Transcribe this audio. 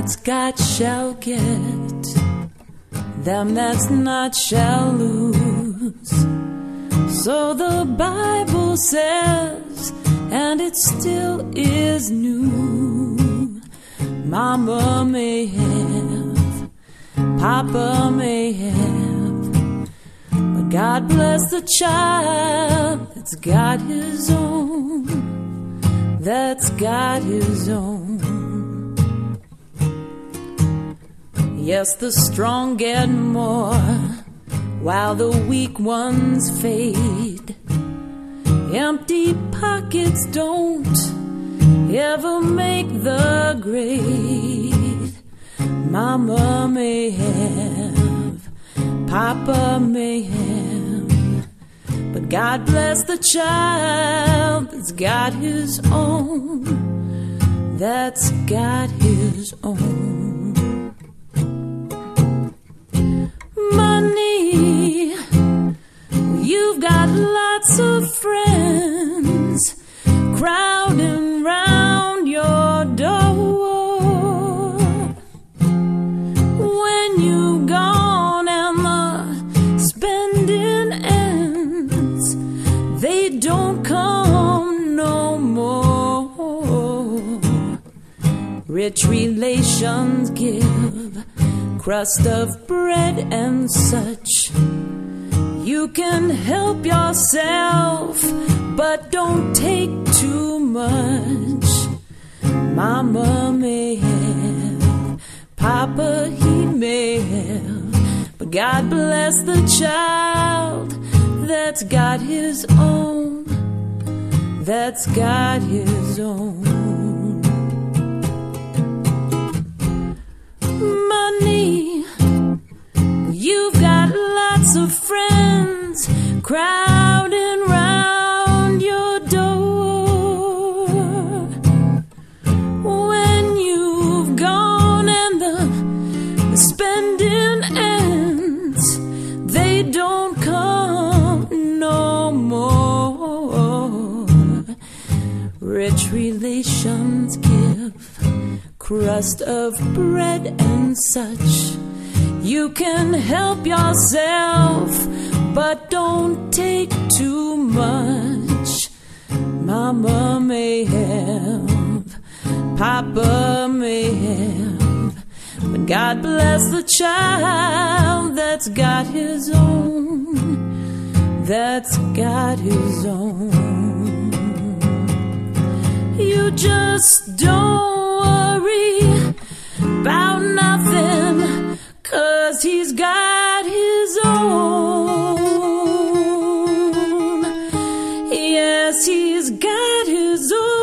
that's got shall get, them that's not shall lose. So the Bible says, and it still is new. Mama may have, Papa may have, but God bless the child that's got his own, that's got his own. Yes, the strong get more, while the weak ones fade. Empty pockets don't ever make the grade. Mama may have, Papa may have, but God bless the child that's got his own, that's got his own. Money, you've got lots of friends crowding round your door. When you're gone and the spending ends, they don't come no more. Rich relations give crust of bread and such. You can help yourself, but don't take too much. Mama may have, Papa he may have, but God bless the child that's got his own, that's got his own. Money, you've got lots of friends crowding round your door. When you've gone and the spending ends, they don't come no more. Rich relations give crust of bread and such. You can help yourself, but don't take too much. Mama may have, Papa may have, but God bless the child that's got his own, that's got his own. You just don't worry about nothing, 'cause he's got his own. Yes, he's got his own.